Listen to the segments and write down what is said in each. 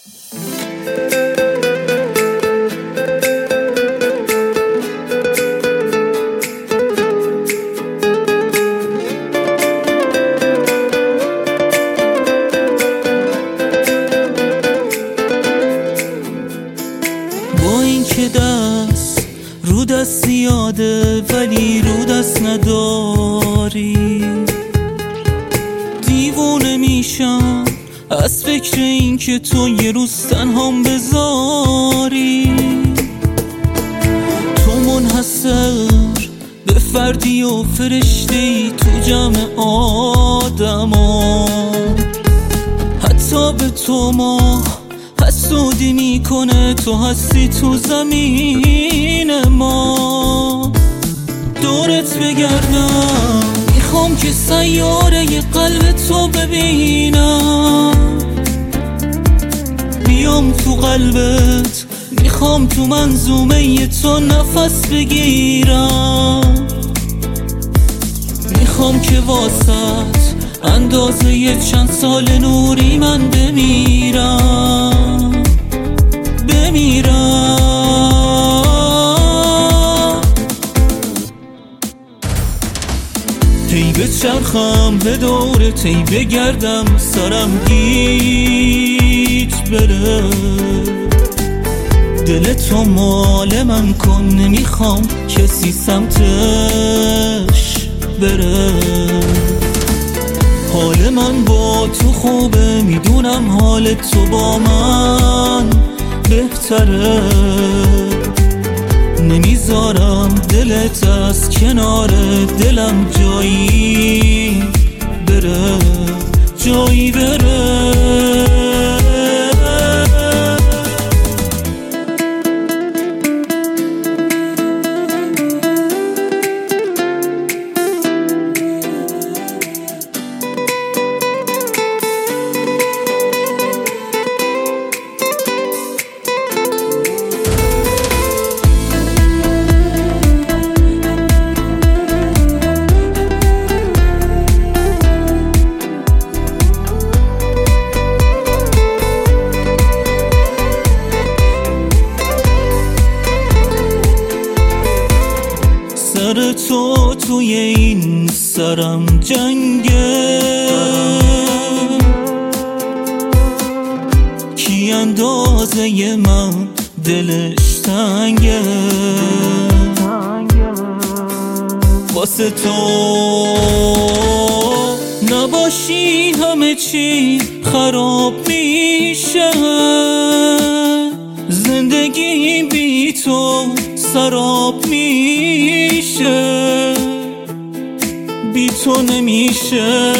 با این که دست رو دست زیاده ولی رو دست نداری، دیوونه میشم از فکر این که تو یه روز تنهام بذاری. تو منحصر به فردی و فرشته‌ای تو جمع آدما، حتی به تو ماه حسودی میکنه، تو هستی تو زمین ما. دورت بگردم میخوام که سیاره ی قلب تو ببینم، بیام تو قلبت، میخوام تو منظومه ی تو نفس بگیرم، میخوام که واسط اندازه ی چند سال نوری من بمیرم. هی بچرخم به دورت، هی بگردم سرم گیج بره، دل تو مال من کن، نمیخوام کسی سمتش بره. حال من با تو خوبه، میدونم حال تو با من بهتره، نمیذارم دلت از کنار دلم جایی بره، جایی بره. سر تو توی این سرم جنگه، کی اندازه من دلش تنگه، واسه تو نباشی همه چی خراب میشه، زندگی بی تو سراب میشه، بی تو نمیشه.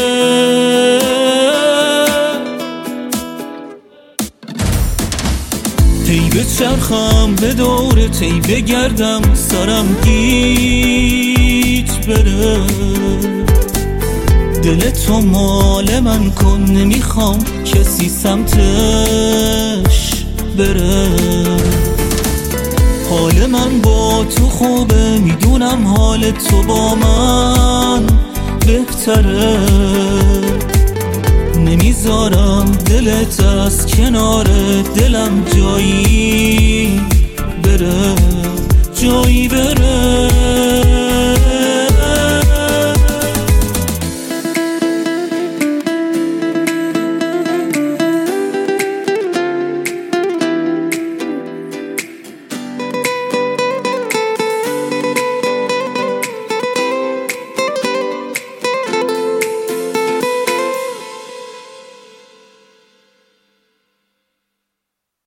هی بچرخم به دورت، هی بگردم سرم گیج بره، دل تو مال من کن، نمیخوام کسی سمتش بره. حال من با تو خوبه، میدونم حال تو با من بهتره، نمیذارم دلت از کنار دلم جایی بره، جایی بره.